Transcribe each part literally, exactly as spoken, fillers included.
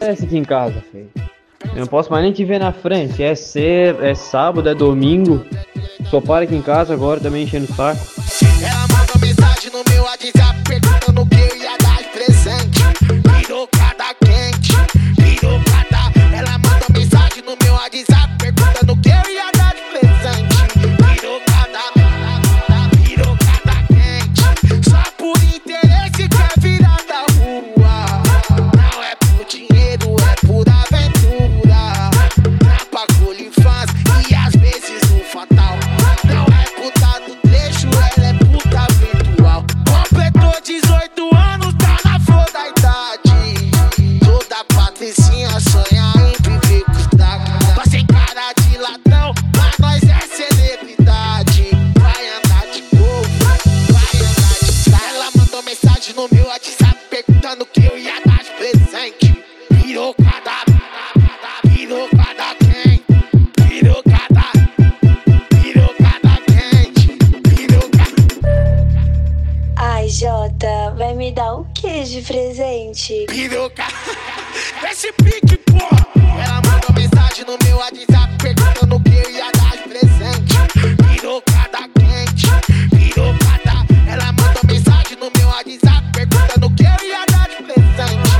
Essa aqui em casa, filho. Eu não posso mais nem te ver na frente. É ser, é sábado, é domingo. Só para aqui em casa agora, também enchendo o saco. Ela mandou mensagem no meu WhatsApp perguntando o que eu ia dar de presente. Pirocada quente, pirocada. Ela mandou mensagem no meu WhatsApp perguntando o que eu ia dar de presente. Pirocada, pirocada quente. Só por interesse quer virar da rua. Não é por dinheiro, é por aventura. Trapa com infância e às vezes um fatal. Não é puta do trecho, ela é puta virtual. Completou dezoito anos, tá na flor da idade. Toda patricinha sonha em viver com os destaque. Nós sem cara de ladrão, mas nós é celebridade. Vai andar de Gol, vai andar de Sky. Ela mandou mensagem no meu WhatsApp perguntando o que eu ia dar de presente. Pirocada, pirocada quem? Pirocada, pirocada quente, pirocada. Ai, Jota, vai me dar o que de presente? Piroca, esse pique, porra. Ela mandou mensagem no meu WhatsApp perguntando o que eu ia dar de presente. Pirocada quente, pirocada. Ela mandou mensagem no meu WhatsApp perguntando o que eu ia dar de presente.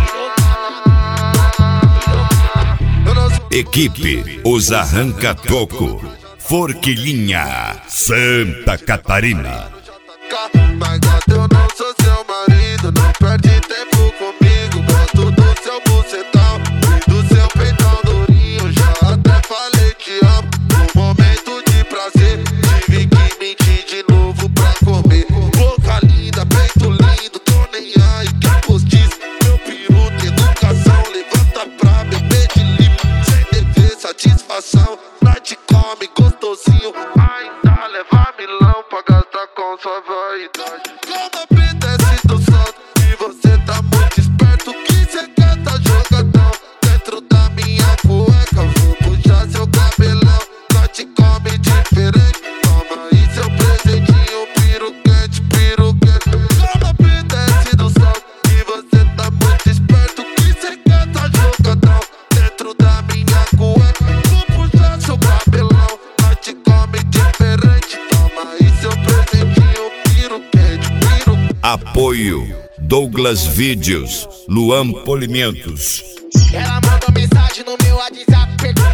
Pirocada. Equipe Os Arranca-Toco, Forquilinha, Santa Catarina. Mas gata, eu não sou seu marido, não perde tempo comigo. Gosto do seu bucetão e do seu peitão durinho. Já até falei te amo, no momento de prazer tive que mentir de novo pra comer. Boca linda, peito lindo, tô nem aí, que postiço. Meu peru tem educação, levanta pra beber de limpo. Sem dever satisfação, nós te come gostosinho. Ainda leva milão pra gastar com sua vaidade. Como apetece do salto e você tá muito esperto. Que cê quer tá jogadão dentro da minha cueca. Vou puxar seu cabelão, nós te come diferente. Toma aí seu presentinho, piro quente, piro quente. Como apetece do salto e você tá muito esperto. Que cê quer tá jogadão dentro da minha cueca. Vou puxar seu cabelão, nós te come diferente. Toma aí seu presentinho, piro quente, piro. Apoio Douglas Vídeos, Luan Polimentos. Ela mandou mensagem no meu WhatsApp perguntando